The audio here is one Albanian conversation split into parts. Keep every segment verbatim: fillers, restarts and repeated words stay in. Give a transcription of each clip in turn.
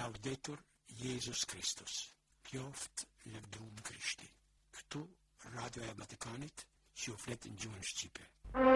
Laudetur Jesus Christus. Qoftë lëvdruar Krishti. Këtu Radio e Vatikanit që u flet në gjuhën shqipe.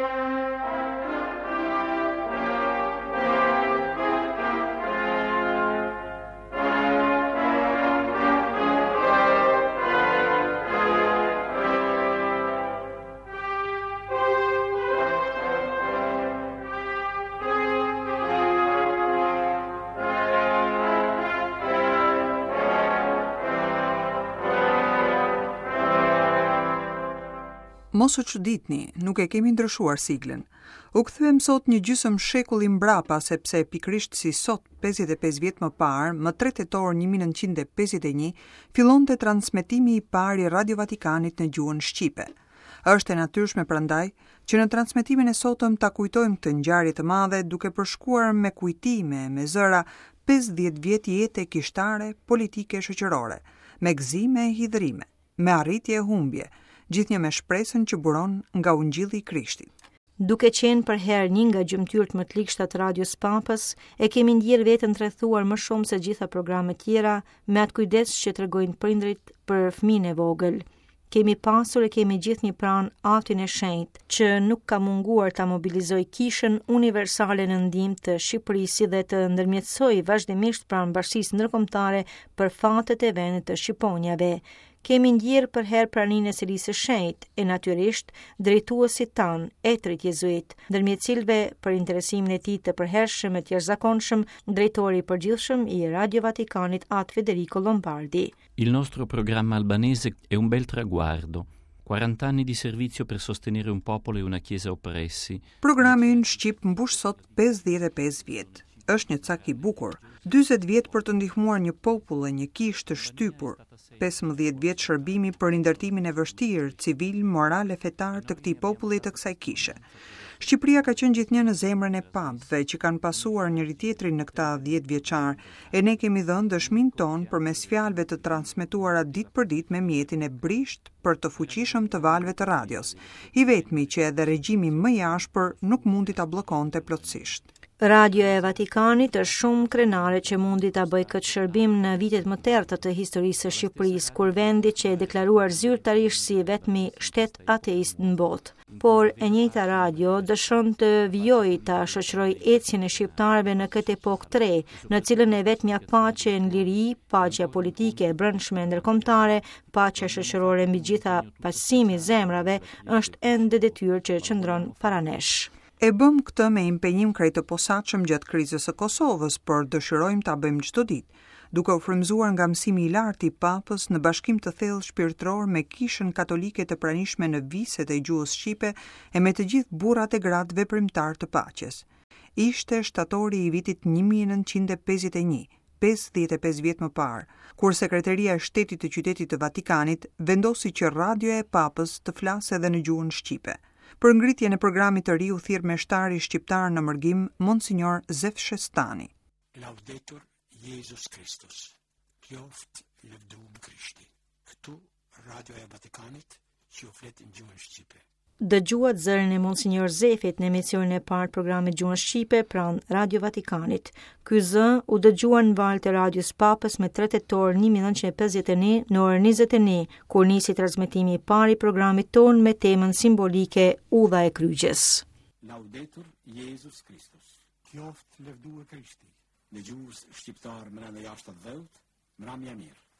Mos u çuditni, nuk e kemi ndryshuar siglën. U kthyem sot një gjysmë shekulli mbrapa sepse pikërisht si sot pesëdhjetë e pesë vjet më parë, më tre tetor një mijë nëntëqind e pesëdhjetë e një, fillonte transmetimi i parë i Radio Vatikanit në gjuhën shqipe. Është e natyrshme prandaj që në transmetimin e sotëm ta kujtojmë këtë ngjarje të madhe duke përshkruar me kujtime, me zëra pesëdhjetë vjet jete kishtare, politike, shoqërore, me gëzime e hidhrime, me arritje e humbje, gjithnjë me shpresën që buron nga Ungjilli i Krishtit. Duke qenë për herë një nga gjymtyrët më të likshta të Radios Papës, e kemi ndjerë veten të rrethuar më shumë se gjitha programet tjera me atë kujdes që tregojnë prindrit për fëmijën e vogël. Kemi pasur e kemi gjithë një pranë Atin e Shenjtë që nuk ka munguar ta mobilizoj kishën universale në ndihmë të Shqipërisë dhe të ndërmjetësoj vazhdimisht pranë bashkisë ndërkombëtare për fatet e vendit të Shqiponjave. Kemi ndjerë për herë praninë e Selisë së Shenjtë e natyrisht drejtuesit tan, etrit jezuit, ndërmjet cilëve për interesimin e tij të përhershëm e të jashtëzakonshëm, drejtori i përgjithshëm i Radio Vatikanit At Federico Lombardi. Il nostro programma albanese è un bel traguardo. quaranta anni di servizio per sostenere un popolo e una chiesa oppressi. Programi ynë shqip mbush sot pesëdhjetë e pesë vjet. Është një cak i bukur. dyzet vjet për të ndihmuar një popull e një kishë të shtypur, pesëmbëdhjetë vjet shërbimi për rindërtimin e vështirë, civil, moral e fetar të këtij populli të kësaj kishe. Shqipëria ka qenë gjithnjë në zemrën e papëve që kanë pasuar njëri tjetrin në këta dhjetë vjeçar, e ne kemi dhënë dëshminë tonë përmes fjalëve të transmetuara ditë për ditë me mjetin e brisht për të fuqishëm të valëve të radios, i vetmi që edhe regjimi më i ashpër nuk mundi ta bllokonte plotësisht. Radio e Vatikanit është shumë krenare që mundi ta bëjë këtë shërbim në vitet më të errta të historisë së Shqipërisë, kur vendi që e deklaruar zyrtarisht si vetmi shtet ateist në botë. Por e njëjta radio dëshon të vijojë ta shoqërojë ecjen e shqiptarëve në këtë epokë të re, në cilën e vetmja paqe në liri, paqja politike e brendshme ndërkombëtare, paqja shoqërore mbi gjitha paqësimi i zemrave është ende detyrë që qëndron para nesh. E bëm këtë me impenjim krejt të posaçëm gjatë krizës së Kosovës, por dëshirojmë ta bëjmë çdo ditë, duke u frymëzuar nga mësimi i lartë i Papës në bashkim të thellë shpirtëror me kishën katolike të pranishme në viset e gjuhës shqipe e me të gjithë burrat e gratë veprimtar të paqes. Ishte shtatori i vitit një mijë nëntëqind e pesëdhjetë e një, pesëdhjetë e pesë vjet më parë, kur Sekretaria e Shtetit të Qytetit të Vatikanit vendosi që radioja e Papës të flasë edhe në gjuhën shqipe. Për ngritjen e programit të ri u thirr meshtari shqiptar në mërgim Monsignor Zef Shestani. Laudetur Jesus Christus. Qoftë lëvdruar Krishti. Këtu Radio e Vatikanit që u flet në gjuhën shqipe. Dëgjuat zërin e Monsignor Zefit në emisionin e parë të programit Gjuhën Shqipe pranë Radio Vatikanit. Ky zë u dëgjua në valët e Radios Papës me tre tetor një mijë nëntëqind e pesëdhjetë e një në orën njëzet e një, kur nisi transmetimi i parë i programit ton me temën simbolike Udha e Kryqës. Laudetur Jesus Christus. Qoftë lëvduar Krishti. Në gjuhën shqiptar më në jashtë të vëllët, mramja mirë.